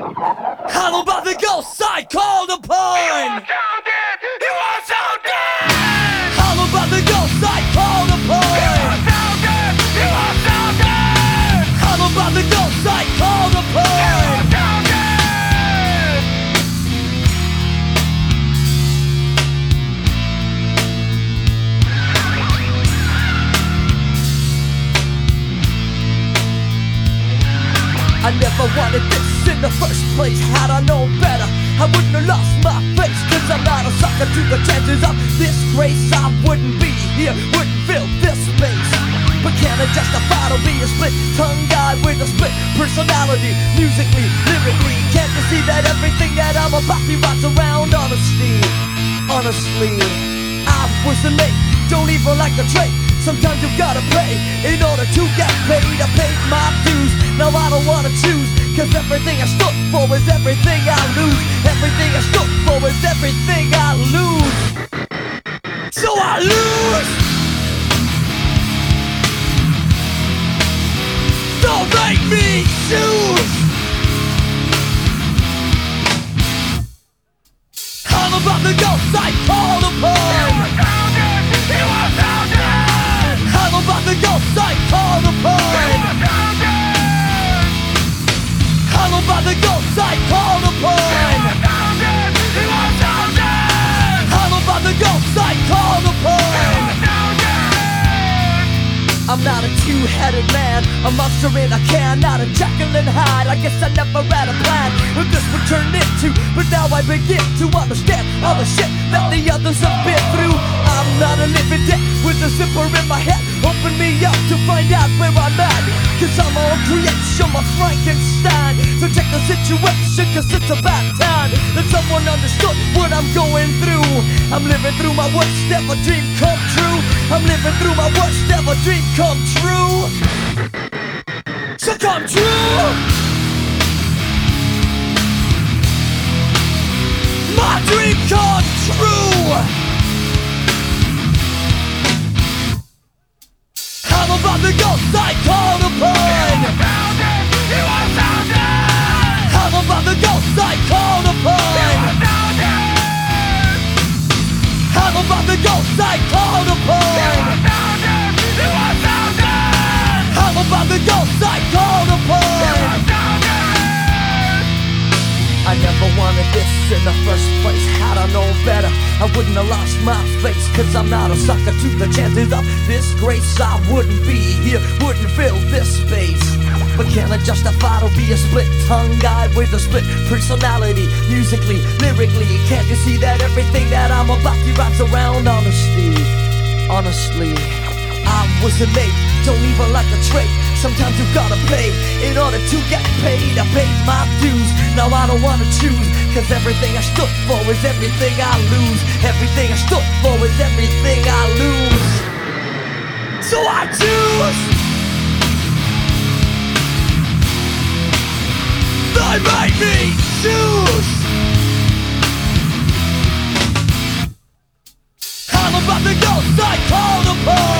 Hallowed by the ghosts I called upon. He was so dead. Hallowed by the ghosts I called upon. He was so dead. Hallowed by the ghosts I called upon. I never wanted this in the first place. Had I known better, I wouldn't have lost my face. Cause I'm not a sucker to the chances of disgrace. I wouldn't be here, wouldn't fill this space. But can I justify to be a split-tongue guy with a split personality? Musically, lyrically, can't you see that everything that I'm about revolves around honesty? Honestly, I was late, don't even like the trade. Sometimes you've gotta pay in order to get paid. I paid my dues, now I don't wanna choose. Cause everything I stood for is everything I lose. Everything I stood for is everything I lose. So I lose. Don't make me choose. All about the ghosts I called upon. All about the ghosts I called upon. All about the ghosts I called upon. All about the ghosts I called upon. I'm not a two-headed man, a monster in a can, not a Jekyll and Hyde. I guess I never had a plan what this would turn into, but now I begin to understand all the shit that the others have been through. I'm not a living dead with a zipper in my head. Open me up to find out where I'm at. Cause I'm all creation, my Frankenstein. So check the situation, cause it's about time that someone understood what I'm going through. I'm living through my worst ever dream come true. I'm living through my worst ever dream come true. So come true. My dream come true. How about the ghosts I called upon? How about the ghosts I called upon? How about the ghosts I called upon? How about the ghosts I called upon? I never wanted this in the first place. Had I known better, I wouldn't have lost my face. Cause I'm not a sucker to the chances of disgrace. I wouldn't be here, wouldn't fill this space. But can I justify to be a split-tongue guy with a split personality? Musically, lyrically, can't you see that everything that I'm about revolves around honesty? Honestly, I was a mate, don't even like the trade. Sometimes you've gotta pay in order to get paid. I paid my dues, now I don't wanna choose. Cause everything I stood for is everything I lose. Everything I stood for is everything I lose. So I choose. They made me choose. How about the ghosts I called upon?